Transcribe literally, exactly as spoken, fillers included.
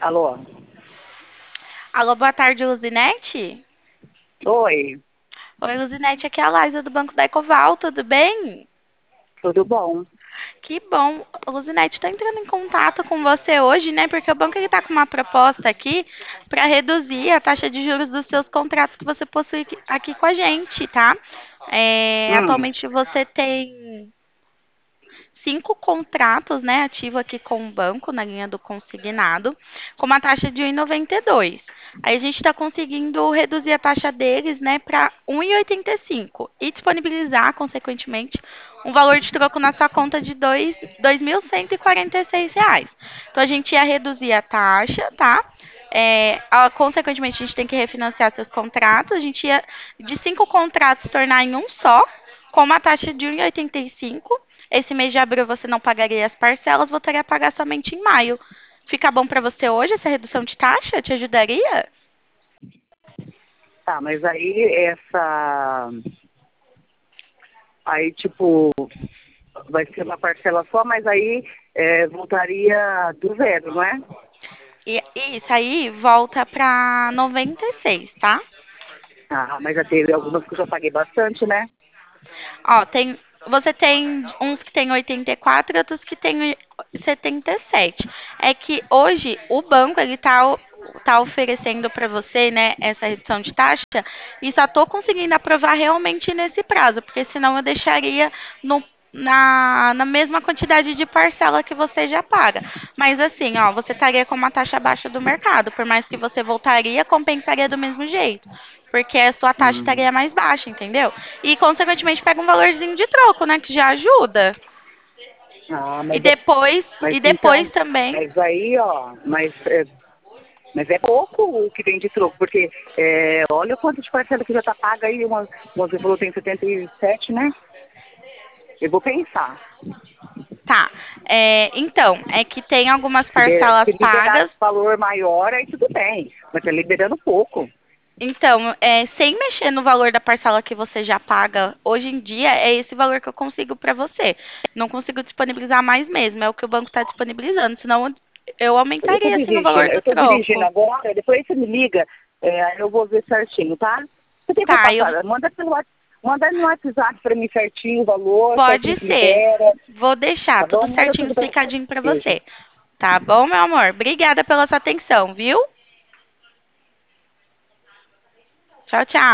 Alô? Alô, boa tarde, Luzinete? Oi, Oi, Luzinete, aqui é a Laísa do Banco da Ecoval, tudo bem? tudo bom? Que bom. Luzinete, estou entrando em contato com você hoje, né? Porque o banco está com uma proposta aqui para reduzir a taxa de juros dos seus contratos que você possui aqui aqui com a gente, tá? É, Hum, atualmente você tem cinco contratos, né, ativo aqui com o banco na linha do consignado, com uma taxa de um vírgula noventa e dois. Aí a gente está conseguindo reduzir a taxa deles, né, para um vírgula oitenta e cinco e disponibilizar, consequentemente, um valor de troco na sua conta de dois mil cento e quarenta e seis reais. Então a gente ia reduzir a taxa, tá? É, a- consequentemente, a gente tem que refinanciar seus contratos. A gente ia de cinco contratos se tornar em um só, com uma taxa de um vírgula oitenta e cinco. Esse mês de abril você não pagaria as parcelas, voltaria a pagar somente em maio. Fica bom para você hoje essa redução de taxa? Te ajudaria? tá, mas aí essa. Aí, tipo, vai ser uma parcela só, mas aí é, voltaria do zero, não é? E isso aí volta para noventa e seis, tá? Ah, mas já teve algumas que eu já paguei bastante, né? Ó, tem, você tem uns que tem oitenta e quatro e outros que tem setenta e sete. É que hoje o banco ele tá, tá oferecendo para você, né, essa redução de taxa e só tô conseguindo aprovar realmente nesse prazo, porque senão eu deixaria no na, na mesma quantidade de parcela que você já paga. Mas assim, ó, você estaria com uma taxa abaixo do mercado, por mais que você voltaria, compensaria do mesmo jeito. Porque a sua taxa Hum. estaria mais baixa, entendeu? E, consequentemente, pega um valorzinho de troco, né? Que já ajuda. Ah, E mas, é- depois, mas e depois então, também. mas aí, ó, mas é, mas é pouco o que vem de troco, porque é, olha o quanto de parcela que já tá paga aí, uma, uma você falou tem setenta e sete, né? Eu vou pensar. Tá. É, então, é que tem algumas Se, de- parcelas se liberasse pagas. valor maior, aí tudo bem. Mas tá liberando pouco. Então, é, sem mexer no valor da parcela que você já paga, hoje em dia é esse valor que eu consigo para você. Não consigo disponibilizar mais mesmo, é o que o banco está disponibilizando, senão eu Eu tô aumentaria assim o valor dirigindo, do eu tô dirigindo troco. agora, depois você me liga, é, aí eu vou ver certinho, tá? Você tem como Tá, eu passar? Manda pelo Whats- manda no WhatsApp pra mim certinho o valor, certinho pode que ser. libera, Vou deixar tá tudo bom? Manda certinho tudo pra mim. explicadinho para Beijo. você. Tá bom, meu amor? Obrigada pela sua atenção, viu? Tchau, tchau.